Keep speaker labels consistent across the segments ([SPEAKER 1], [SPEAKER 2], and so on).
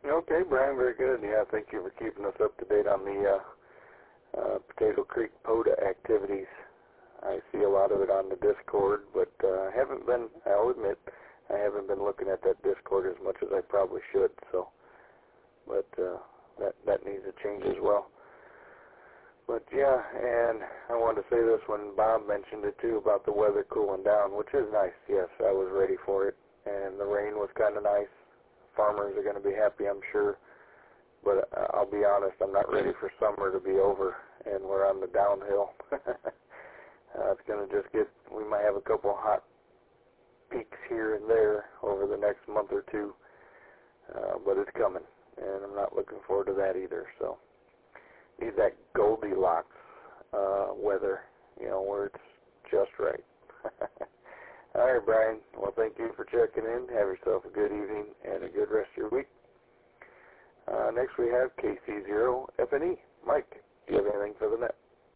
[SPEAKER 1] Okay, Brian, very good. Yeah, thank you for keeping us up to date on the Potato Creek POTA activities. I see a lot of it on the Discord, but I'll admit, I haven't been looking at that Discord as much as I probably should, so, but that needs a change as well. But yeah, and I wanted to say this when Bob mentioned it too about the weather cooling down, which is nice. Yes, I was ready for it, and the rain was kind of nice. Farmers are going to be happy, I'm sure. But I'll be honest, I'm not ready for summer to be over, and we're on the downhill. It's going to just we might have a couple hot peaks here and there over the next month or two, but it's coming, and I'm not looking forward to that either. So need that Goldilocks weather, where it's just right. All right, Brian. Well, thank you for checking in. Have yourself a good evening and a good rest of your week. Next we have KC0FNE. Mike, do you have anything for the net?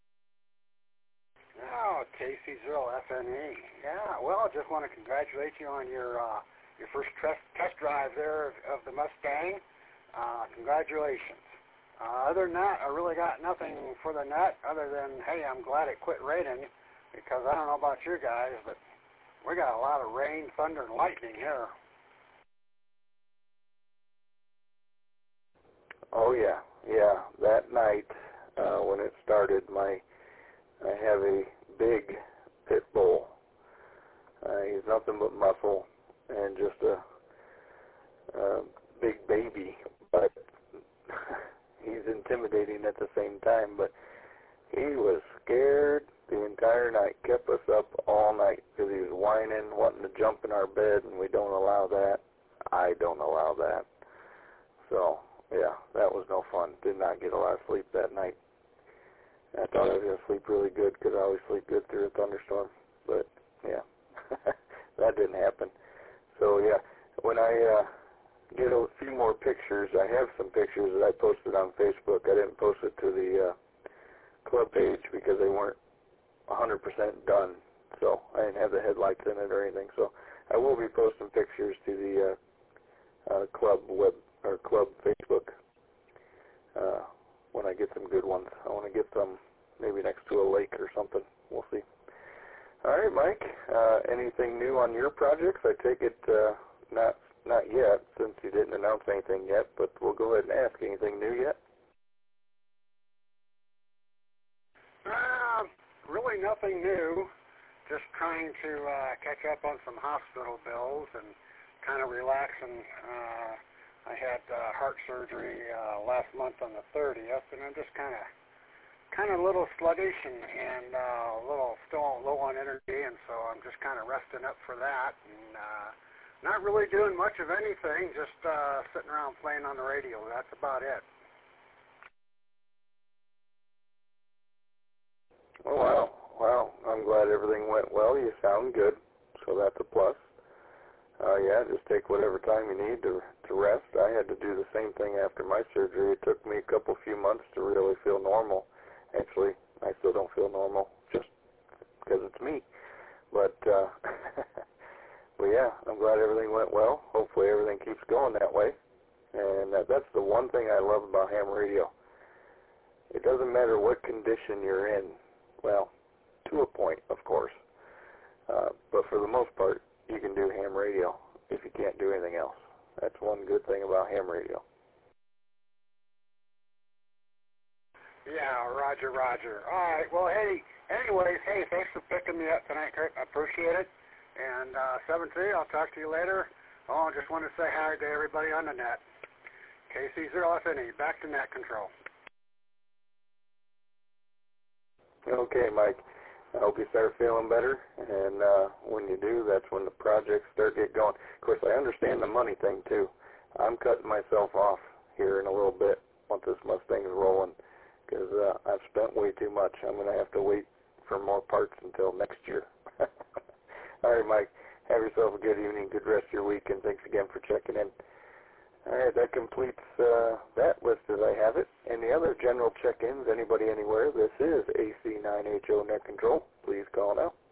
[SPEAKER 2] Oh, KC0FNE. Yeah, well, I just want to congratulate you on your first test drive there of the Mustang. Congratulations. Other than that, I really got nothing for the net other than, hey, I'm glad it quit raining, because I don't know about you guys, but we got a lot of rain, thunder, and lightning here.
[SPEAKER 1] Oh, yeah. Yeah, that night when it started, I have a big pit bull. He's nothing but muscle and just a big baby, but he's intimidating at the same time. But he was scared the entire night, kept us up all night because he was whining, wanting to jump in our bed, and we don't allow that. I don't allow that. So, yeah, that was no fun. Did not get a lot of sleep that night. I thought I was going to sleep really good because I always sleep good through a thunderstorm. But, yeah, that didn't happen. So, yeah, when I get a few more pictures, I have some pictures that I posted on Facebook. I didn't post it to the club page because they weren't 100% done. So I didn't have the headlights in it or anything. So I will be posting pictures to the club Facebook when I get some good ones. I want to get some maybe next to a lake or something. We'll see. All right, Mike. Anything new on your projects? I take it not yet, since you didn't announce anything yet. But we'll go ahead and ask. Anything new yet?
[SPEAKER 2] Really nothing new. Just trying to catch up on some hospital bills and kind of relaxing. I had heart surgery last month on the 30th, and I'm just kind of a little sluggish and a little still low on energy, and so I'm just kind of resting up for that, and not really doing much of anything, just sitting around playing on the radio. That's about it.
[SPEAKER 1] Oh, wow. Well, I'm glad everything went well. You sound good, so that's a plus. Yeah, just take whatever time you need to rest. I had to do the same thing after my surgery. It took me a few months to really feel normal. Actually, I still don't feel normal just because it's me. But, well, yeah, I'm glad everything went well. Hopefully everything keeps going that way. And that's the one thing I love about ham radio. It doesn't matter what condition you're in. Well, to a point, of course. But for the most part, you can do ham radio if you can't do anything else. That's one good thing about ham radio.
[SPEAKER 2] Yeah, Roger. All right, well, anyways, thanks for picking me up tonight, Kurt. I appreciate it. And 7-3, I'll talk to you later. Oh, I just want to say hi to everybody on the net. KC0FNE, back to net control.
[SPEAKER 1] Okay, Mike. I hope you start feeling better, and when you do, that's when the projects start get going. Of course, I understand the money thing, too. I'm cutting myself off here in a little bit once this Mustang's rolling, because I've spent way too much. I'm going to have to wait for more parts until next year. All right, Mike. Have yourself a good evening, good rest of your week, and thanks again for checking in. All right, that completes that list as I have it. Any other general check-ins, anybody anywhere, this is AC9HO Net Control. Please call now.